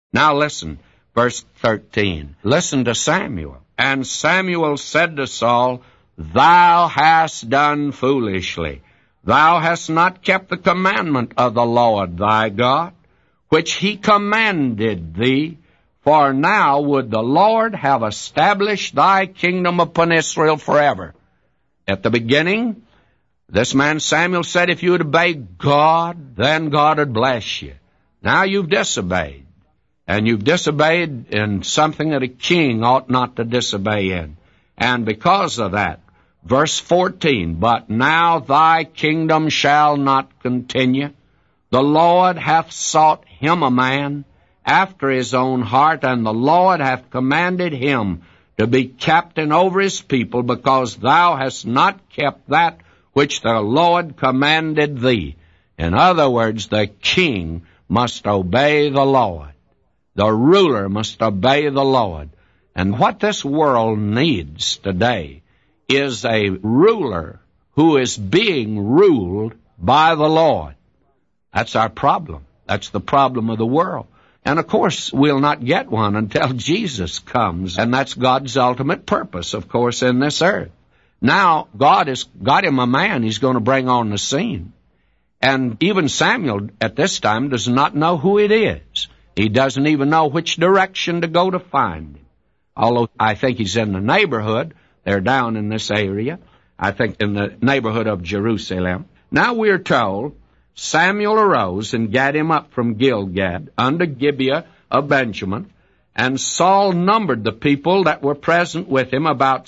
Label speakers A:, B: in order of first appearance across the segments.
A: Now listen, verse 13. Listen to Samuel. And Samuel said to Saul, Thou hast done foolishly. Thou hast not kept the commandment of the Lord thy God, which he commanded thee. For now would the Lord have established thy kingdom upon Israel forever. At the beginning, this man Samuel said, if you would obey God, then God would bless you. Now you've disobeyed. And you've disobeyed in something that a king ought not to disobey in. And because of that, verse 14, But now thy kingdom shall not continue. The Lord hath sought him a man after his own heart, and the Lord hath commanded him to be captain over his people, because thou hast not kept that which the Lord commanded thee. In other words, the king must obey the Lord. The ruler must obey the Lord. And what this world needs today is a ruler who is being ruled by the Lord. That's our problem. That's the problem of the world. And of course, we'll not get one until Jesus comes, and that's God's ultimate purpose, of course, in this earth. Now, God has got him a man he's going to bring on the scene. And even Samuel at this time does not know who it is. He doesn't even know which direction to go to find him. Although I think he's in the neighborhood. They're down in this area. I think in the neighborhood of Jerusalem. Now we're told, Samuel arose and gat him up from Gilgad unto Gibeah of Benjamin. And Saul numbered the people that were present with him, about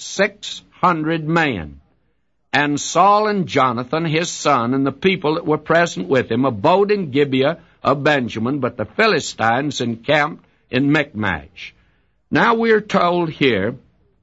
A: 600 men. And Saul and Jonathan his son and the people that were present with him abode in Gibeah of Benjamin, but the Philistines encamped in Michmash. Now we're told here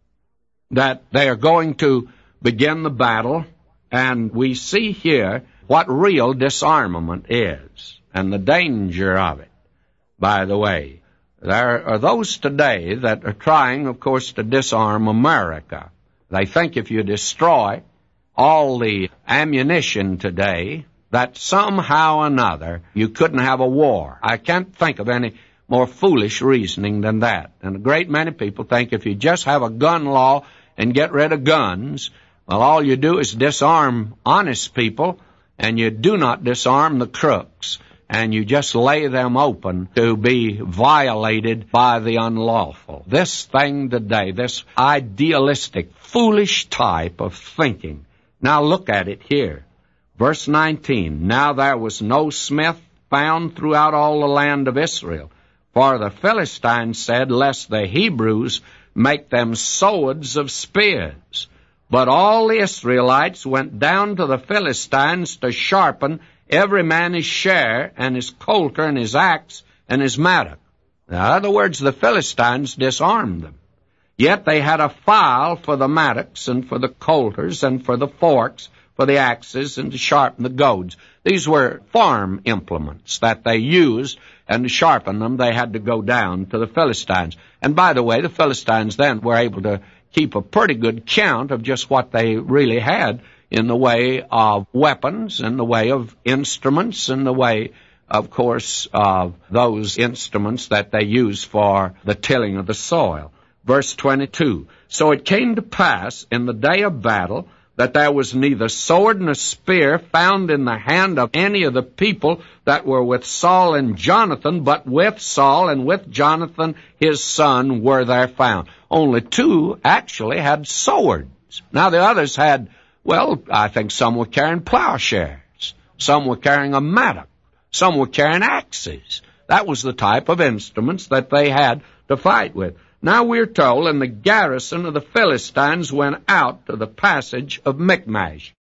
A: that they are going to begin the battle, and we see here what real disarmament is and the danger of it. By the way, there are those today that are trying, of course, to disarm America. They think if you destroy all the ammunition today, that somehow or another you couldn't have a war. I can't think of any more foolish reasoning than that. And a great many people think if you just have a gun law and get rid of guns, well, all you do is disarm honest people, and you do not disarm the crooks, and you just lay them open to be violated by the unlawful. This thing today, this idealistic, foolish type of thinking. Now look at it here. Verse 19, Now there was no smith found throughout all the land of Israel, for the Philistines said, Lest the Hebrews make them swords of spears. But all the Israelites went down to the Philistines to sharpen every man his share, and his coulter, and his axe, and his mattock. In other words, the Philistines disarmed them. Yet they had a file for the mattocks, and for the coulters, and for the forks, for the axes, and to sharpen the goads. These were farm implements that they used, and to sharpen them they had to go down to the Philistines. And by the way, the Philistines then were able to keep a pretty good count of just what they really had in the way of weapons, in the way of instruments, in the way, of course, of those instruments that they used for the tilling of the soil. Verse 22, So it came to pass in the day of battle that there was neither sword nor spear found in the hand of any of the people that were with Saul and Jonathan, but with Saul and with Jonathan his son were there found. Only two actually had swords. Now the others had, well, I think some were carrying plowshares. Some were carrying a mattock. Some were carrying axes. That was the type of instruments that they had to fight with. Now we're told, and the garrison of the Philistines went out to the passage of Michmash.